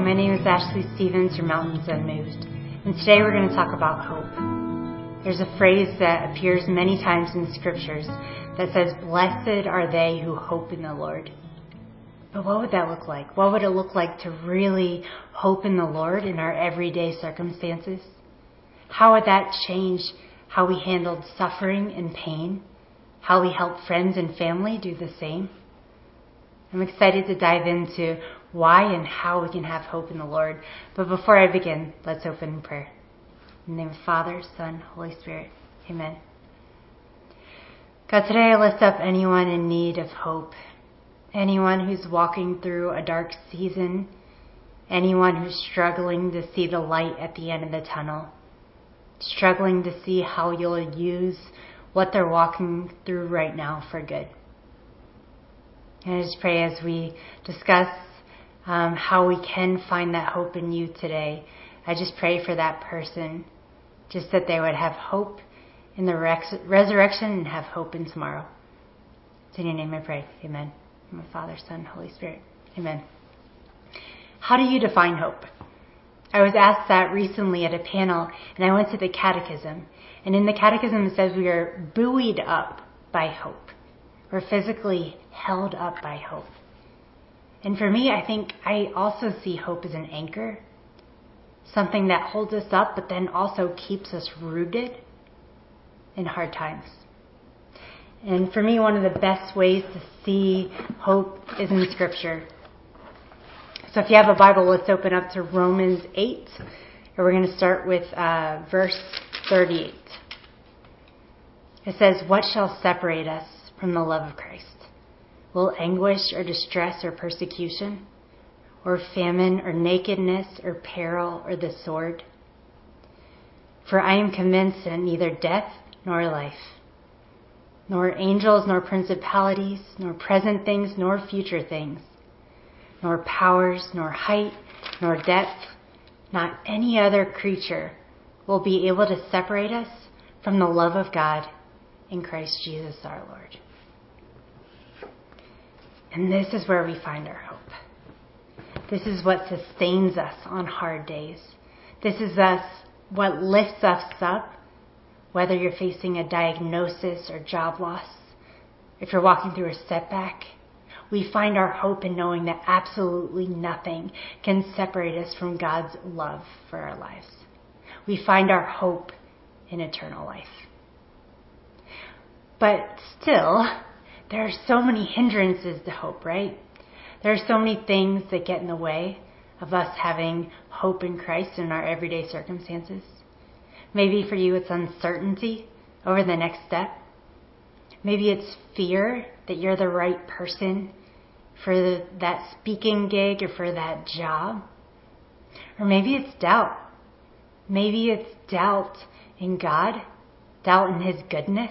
My name is Ashley Stevens from Mountains Unmoved, and today we're going to talk about hope. There's a phrase that appears many times in scriptures that says, "Blessed are they who hope in the Lord." But what would that look like? What would it look like to really hope in the Lord in our everyday circumstances? How would that change how we handled suffering and pain? How we help friends and family do the same? I'm excited to dive into why and how we can have hope in the Lord. But before I begin, let's open in prayer. In the name of the Father, Son, Holy Spirit. Amen. God, today I lift up anyone in need of hope. Anyone who's walking through a dark season. Anyone who's struggling to see the light at the end of the tunnel. Struggling to see how you'll use what they're walking through right now for good. And I just pray as we discuss how we can find that hope in you today, I just pray for that person, just that they would have hope in the resurrection and have hope in tomorrow. It's in your name I pray. Amen. In the Father, Son, Holy Spirit. Amen. How do you define hope? I was asked that recently at a panel, and I went to the catechism. And in the catechism it says we are buoyed up by hope. We're physically held up by hope. And for me, I think I also see hope as an anchor, something that holds us up, but then also keeps us rooted in hard times. And for me, one of the best ways to see hope is in Scripture. So if you have a Bible, let's open up to Romans 8, and we're going to start with verse 38. It says, "What shall separate us from the love of Christ? Will anguish or distress or persecution, or famine or nakedness or peril or the sword? For I am convinced that neither death nor life, nor angels nor principalities, nor present things nor future things, nor powers, nor height, nor depth, not any other creature will be able to separate us from the love of God in Christ Jesus our Lord." And this is where we find our hope. This is what sustains us on hard days. This is what lifts us up, whether you're facing a diagnosis or job loss, if you're walking through a setback. We find our hope in knowing that absolutely nothing can separate us from God's love for our lives. We find our hope in eternal life. But still, there are so many hindrances to hope, right? There are so many things that get in the way of us having hope in Christ in our everyday circumstances. Maybe for you it's uncertainty over the next step. Maybe it's fear that you're the right person for that speaking gig or for that job. Or maybe it's doubt. Maybe it's doubt in God, doubt in His goodness.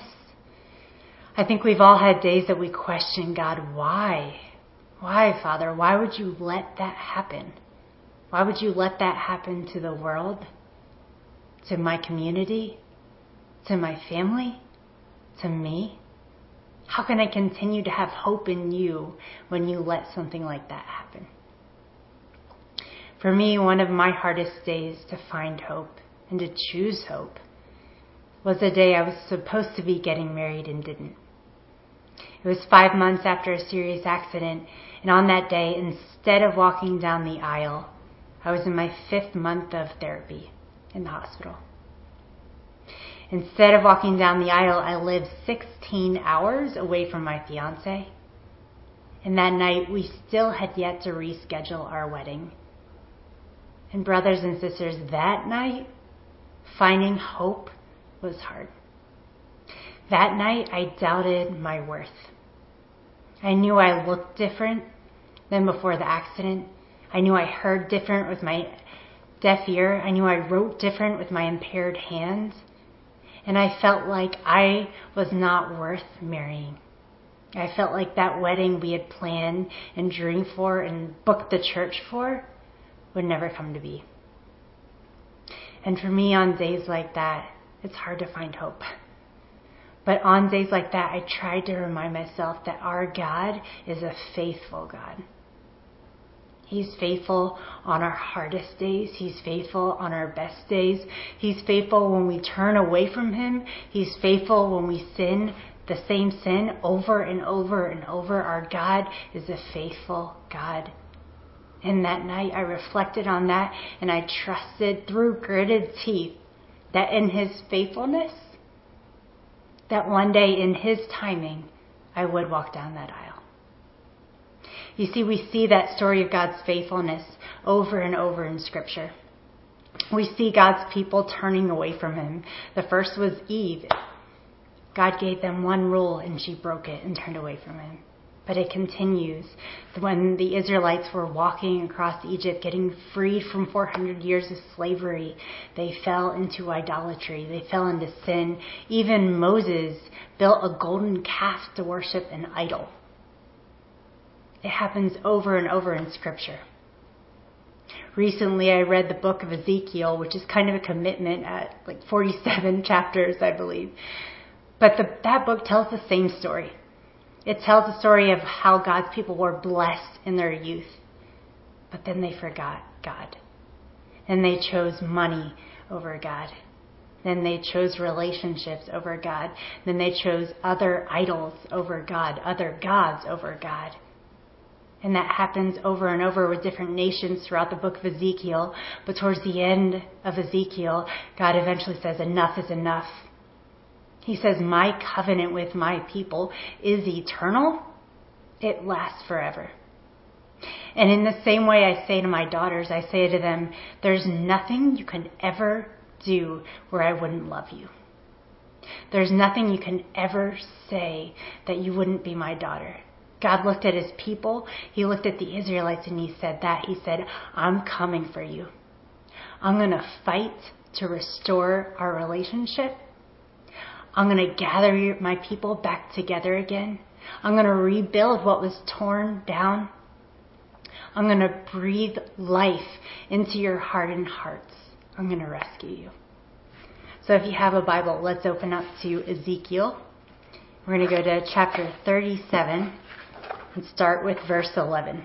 I think we've all had days that we question God, why? Why, Father? Why would you let that happen? Why would you let that happen to the world, to my community, to my family, to me? How can I continue to have hope in you when you let something like that happen? For me, one of my hardest days to find hope and to choose hope was the day I was supposed to be getting married and didn't. It was 5 months after a serious accident, and on that day, instead of walking down the aisle, I was in my 5th month of therapy in the hospital. Instead of walking down the aisle, I lived 16 hours away from my fiance. And that night, we still had yet to reschedule our wedding. And brothers and sisters, that night, finding hope was hard. That night, I doubted my worth. I knew I looked different than before the accident. I knew I heard different with my deaf ear. I knew I wrote different with my impaired hands. And I felt like I was not worth marrying. I felt like that wedding we had planned and dreamed for and booked the church for would never come to be. And for me, on days like that, it's hard to find hope. But on days like that, I tried to remind myself that our God is a faithful God. He's faithful on our hardest days. He's faithful on our best days. He's faithful when we turn away from him. He's faithful when we sin the same sin over and over and over. Our God is a faithful God. And that night I reflected on that, and I trusted through gritted teeth that in his faithfulness, that one day in his timing, I would walk down that aisle. You see, we see that story of God's faithfulness over and over in Scripture. We see God's people turning away from him. The first was Eve. God gave them one rule and she broke it and turned away from him. But it continues. When the Israelites were walking across Egypt, getting freed from 400 years of slavery, they fell into idolatry. They fell into sin. Even Moses built a golden calf to worship an idol. It happens over and over in Scripture. Recently, I read the book of Ezekiel, which is kind of a commitment at like 47 chapters, I believe. But that book tells the same story. It tells the story of how God's people were blessed in their youth. But then they forgot God. Then they chose money over God. Then they chose relationships over God. Then they chose other idols over God, other gods over God. And that happens over and over with different nations throughout the book of Ezekiel. But towards the end of Ezekiel, God eventually says, enough is enough. He says, my covenant with my people is eternal. It lasts forever. And in the same way I say to my daughters, I say to them, there's nothing you can ever do where I wouldn't love you. There's nothing you can ever say that you wouldn't be my daughter. God looked at his people. He looked at the Israelites and he said that. He said, I'm coming for you. I'm going to fight to restore our relationship. I'm going to gather my people back together again. I'm going to rebuild what was torn down. I'm going to breathe life into your hardened hearts. I'm going to rescue you. So if you have a Bible, let's open up to Ezekiel. We're going to go to chapter 37 and start with verse 11. It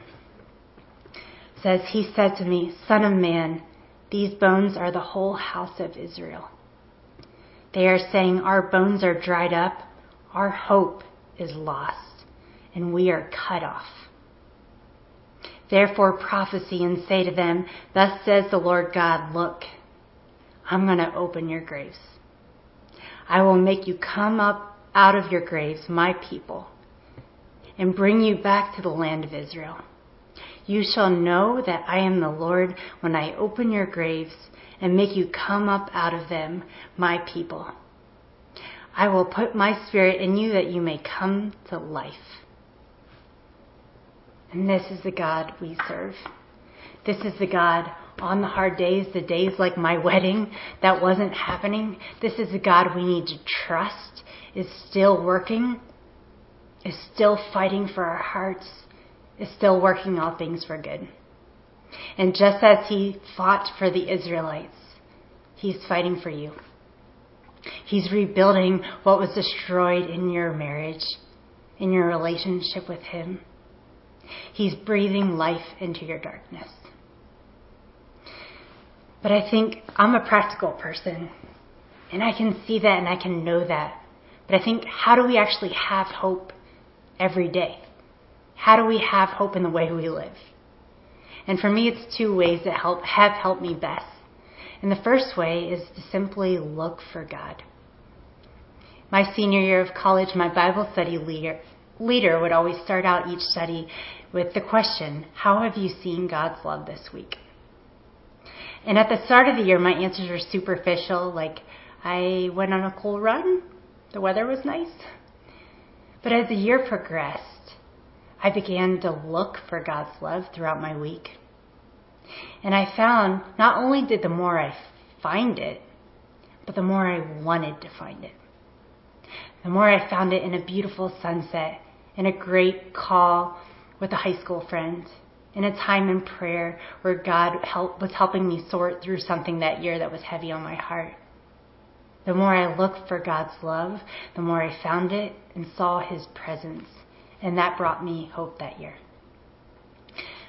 says, he said to me, Son of man, these bones are the whole house of Israel. They are saying, our bones are dried up, our hope is lost, and we are cut off. Therefore prophesy and say to them, thus says the Lord God, look, I'm going to open your graves. I will make you come up out of your graves, my people, and bring you back to the land of Israel. You shall know that I am the Lord when I open your graves and make you come up out of them, my people. I will put my spirit in you that you may come to life. And this is the God we serve. This is the God on the hard days, the days like my wedding that wasn't happening. This is the God we need to trust, is still working, is still fighting for our hearts, is still working all things for good. And just as he fought for the Israelites, he's fighting for you. He's rebuilding what was destroyed in your marriage, in your relationship with him. He's breathing life into your darkness. But I think I'm a practical person, and I can see that and I can know that. But I think, how do we actually have hope every day? How do we have hope in the way we live? And for me, it's two ways that have helped me best. And the first way is to simply look for God. My senior year of college, my Bible study leader would always start out each study with the question, how have you seen God's love this week? And at the start of the year, my answers were superficial, like I went on a cool run, the weather was nice. But as the year progressed, I began to look for God's love throughout my week. And I found not only did the more I find it, but the more I wanted to find it. The more I found it in a beautiful sunset, in a great call with a high school friend, in a time in prayer where God was helping me sort through something that year that was heavy on my heart. The more I looked for God's love, the more I found it and saw his presence. And that brought me hope that year.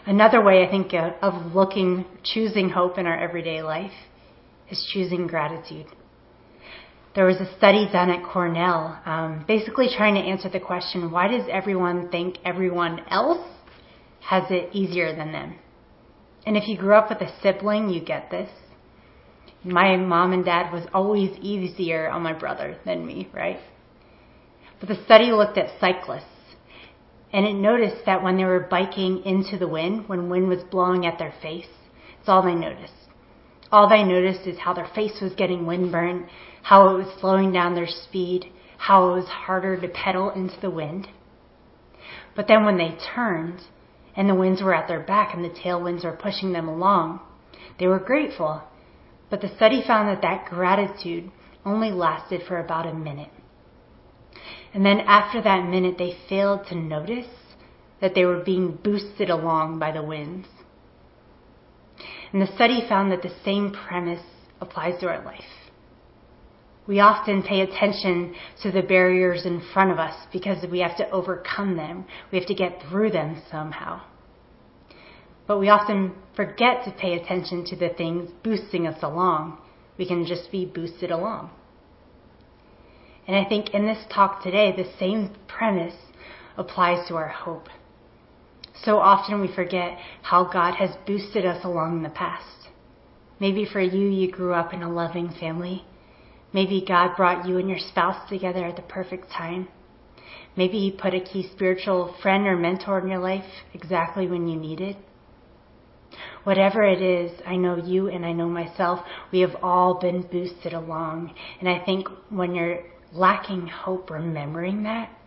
Another way I think of choosing hope in our everyday life is choosing gratitude. There was a study done at Cornell, basically trying to answer the question, why does everyone think everyone else has it easier than them? And if you grew up with a sibling, you get this. My mom and dad was always easier on my brother than me, right? But the study looked at cyclists, and it noticed that when they were biking into the wind, when wind was blowing at their face, it's all they noticed. All they noticed is how their face was getting windburned, how it was slowing down their speed, how it was harder to pedal into the wind. But then when they turned, and the winds were at their back and the tailwinds were pushing them along, they were grateful. But the study found that gratitude only lasted for about a minute. And then after that minute, they failed to notice that they were being boosted along by the winds. And the study found that the same premise applies to our life. We often pay attention to the barriers in front of us because we have to overcome them. We have to get through them somehow. But we often forget to pay attention to the things boosting us along. We can just be boosted along. And I think in this talk today, the same premise applies to our hope. So often we forget how God has boosted us along in the past. Maybe for you grew up in a loving family. Maybe God brought you and your spouse together at the perfect time. Maybe He put a key spiritual friend or mentor in your life exactly when you needed. Whatever it is, I know you and I know myself, we have all been boosted along. And I think when you're lacking hope, remembering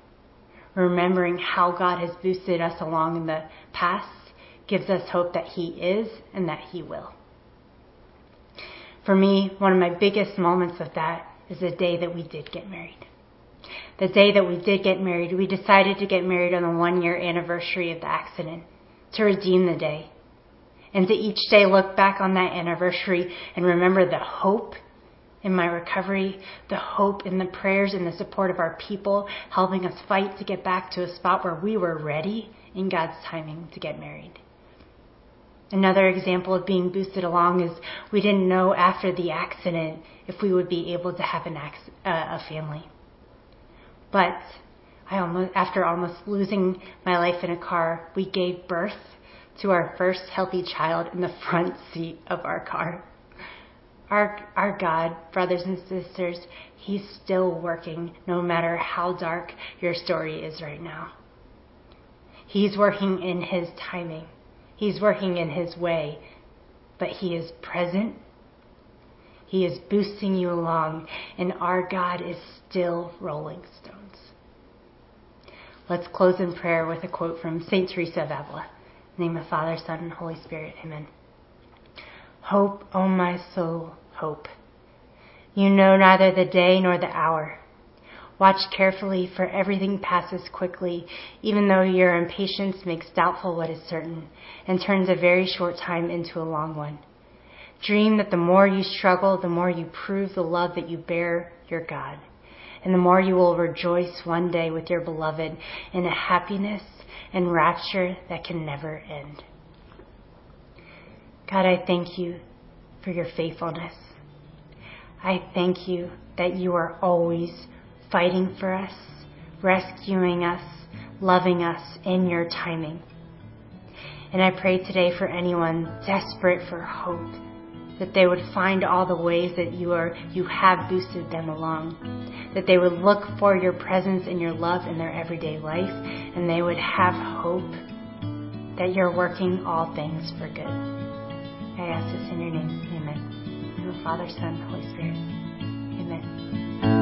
how God has boosted us along in the past, gives us hope that He is and that He will. For me, one of my biggest moments of that is the day that we did get married. The day that we did get married, we decided to get married on the 1-year anniversary of the accident to redeem the day. And to each day look back on that anniversary and remember the hope in my recovery, the hope in the prayers and the support of our people helping us fight to get back to a spot where we were ready in God's timing to get married. Another example of being boosted along is we didn't know after the accident if we would be able to have a family. But after almost losing my life in a car, we gave birth to our first healthy child in the front seat of our car. Our God, brothers and sisters, He's still working no matter how dark your story is right now. He's working in His timing. He's working in His way, but He is present. He is boosting you along, and our God is still rolling stones. Let's close in prayer with a quote from St. Teresa of Avila. In the name of the Father, Son, and Holy Spirit. Amen. Hope, O my soul, hope. You know neither the day nor the hour. Watch carefully, for everything passes quickly, even though your impatience makes doubtful what is certain, and turns a very short time into a long one. Dream that the more you struggle, the more you prove the love that you bear your God, and the more you will rejoice one day with your beloved in a happiness and rapture that can never end. God, I thank you for your faithfulness. I thank you that you are always fighting for us, rescuing us, loving us in your timing. And I pray today for anyone desperate for hope, that they would find all the ways that you have boosted them along, that they would look for your presence and your love in their everyday life, and they would have hope that you're working all things for good. I ask this in your name. Amen. In the Father, Son, Holy Spirit. Amen.